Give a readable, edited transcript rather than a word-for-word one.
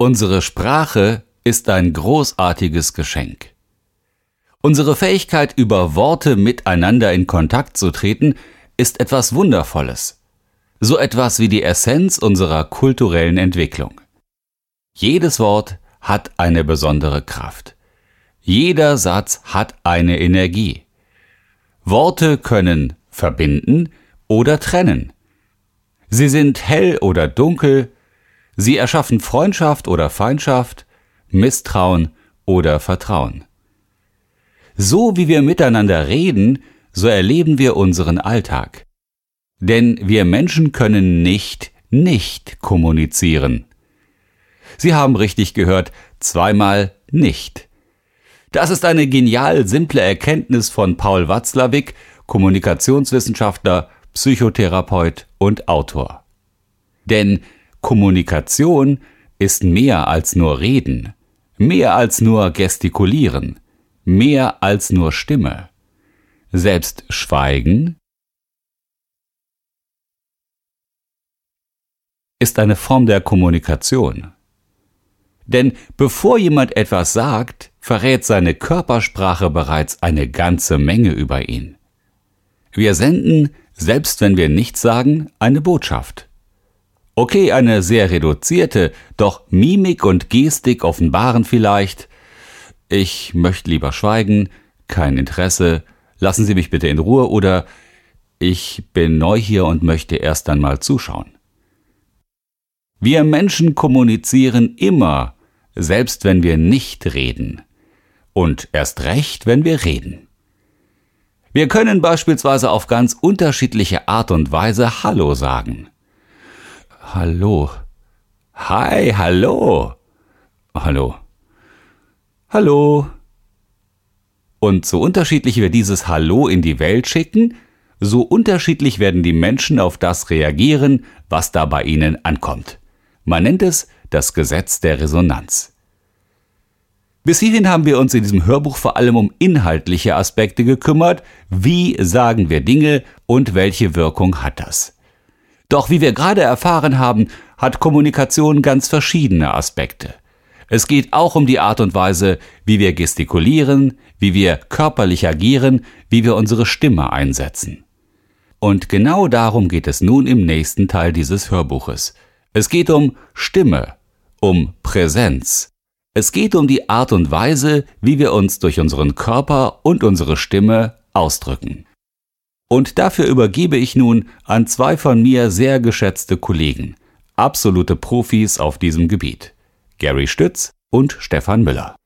Unsere Sprache ist ein großartiges Geschenk. Unsere Fähigkeit, über Worte miteinander in Kontakt zu treten, ist etwas Wundervolles. So etwas wie die Essenz unserer kulturellen Entwicklung. Jedes Wort hat eine besondere Kraft. Jeder Satz hat eine Energie. Worte können verbinden oder trennen. Sie sind hell oder dunkel. Sie erschaffen Freundschaft oder Feindschaft, Misstrauen oder Vertrauen. So wie wir miteinander reden, so erleben wir unseren Alltag. Denn wir Menschen können nicht kommunizieren. Sie haben richtig gehört, zweimal nicht. Das ist eine genial simple Erkenntnis von Paul Watzlawick, Kommunikationswissenschaftler, Psychotherapeut und Autor. Denn Kommunikation ist mehr als nur Reden, mehr als nur Gestikulieren, mehr als nur Stimme. Selbst Schweigen ist eine Form der Kommunikation. Denn bevor jemand etwas sagt, verrät seine Körpersprache bereits eine ganze Menge über ihn. Wir senden, selbst wenn wir nichts sagen, eine Botschaft. Okay, eine sehr reduzierte, doch Mimik und Gestik offenbaren vielleicht: Ich möchte lieber schweigen, kein Interesse, lassen Sie mich bitte in Ruhe, oder ich bin neu hier und möchte erst einmal zuschauen. Wir Menschen kommunizieren immer, selbst wenn wir nicht reden. Und erst recht, wenn wir reden. Wir können beispielsweise auf ganz unterschiedliche Art und Weise Hallo sagen. Hallo. Hi, hallo. Hallo. Hallo. Und so unterschiedlich wir dieses Hallo in die Welt schicken, so unterschiedlich werden die Menschen auf das reagieren, was da bei ihnen ankommt. Man nennt es das Gesetz der Resonanz. Bis hierhin haben wir uns in diesem Hörbuch vor allem um inhaltliche Aspekte gekümmert. Wie sagen wir Dinge und welche Wirkung hat das? Doch wie wir gerade erfahren haben, hat Kommunikation ganz verschiedene Aspekte. Es geht auch um die Art und Weise, wie wir gestikulieren, wie wir körperlich agieren, wie wir unsere Stimme einsetzen. Und genau darum geht es nun im nächsten Teil dieses Hörbuches. Es geht um Stimme, um Präsenz. Es geht um die Art und Weise, wie wir uns durch unseren Körper und unsere Stimme ausdrücken. Und dafür übergebe ich nun an zwei von mir sehr geschätzte Kollegen, absolute Profis auf diesem Gebiet, Gary Stütz und Stefan Müller.